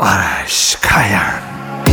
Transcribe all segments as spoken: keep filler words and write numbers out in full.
Araş Kayan.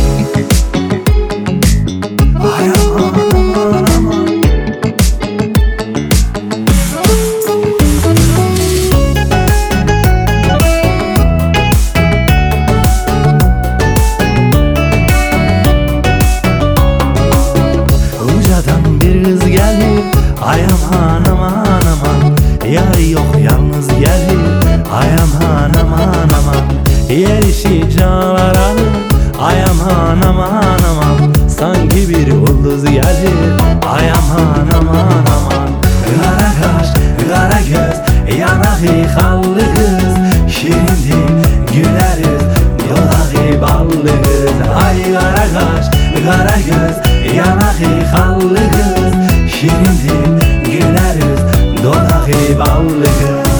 Ucadan bir kız gelir, ay aman aman aman. Yar yok yalnız gelir, ay aman aman aman. Yer işi canlar alır, ay aman aman aman. Sanki bir ulduz gelir, ay aman aman aman. Kara kaş, kara göz, yanakı kallı kız. Şirindi güleriz, yolağı ballı kız. Ay kara kaş, kara göz, yanakı kallı kız. Şirindi güleriz, dodağı ballı kız.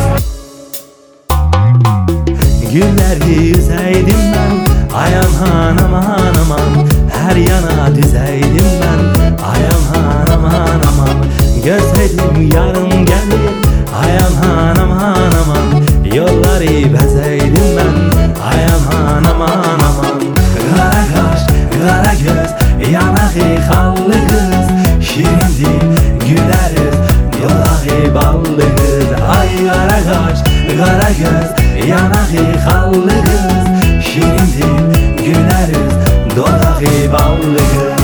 Gülleri yüzeydim ben, ay aman aman aman. Her yana düzeydim ben, ay aman aman aman. Görseydim yarın gelir, ay aman aman aman. Yolları bezeydim ben, ay aman aman aman. Kara kaş, kara göz, yanakı kallı kız. Şirindi güleriz, yolağı ballı kız. Ay kara kaş, kara göz, yanakı kallı kız. Şirindi güleriz, dodağı ballı kız.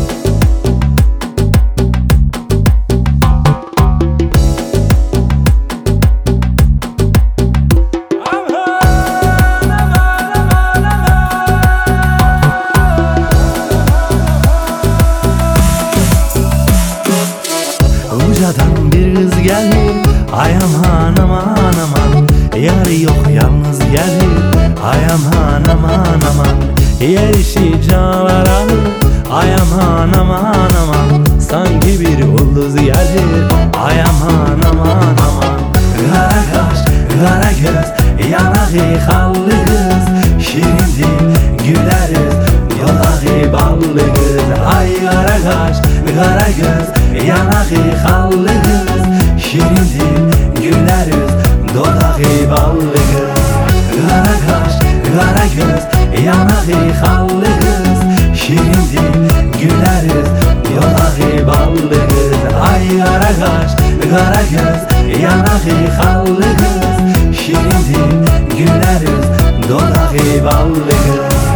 Ucadan bir kız gelir, ay aman aman aman. Yar yok yalnız gelir, ay aman aman aman. Yer işi canlar alır, ay aman aman aman. Sanki bir ulduz gelir, ay aman aman aman. Kara kaş, kara göz, yanakı kallı kız. Şirindi güleriz, yolağı ballı kız. Ay kara kaş, kara göz, yanakı kallı kız. Şirindi güleriz, dodağı ballı kız. Kara kaş, kara göz, yanakı kallı kız. Şirindi güleriz, yolağı ballı kız. Ay kara kaş, kara göz, yanakı kallı kız. Şirindi güleriz, dodağı ballı kız.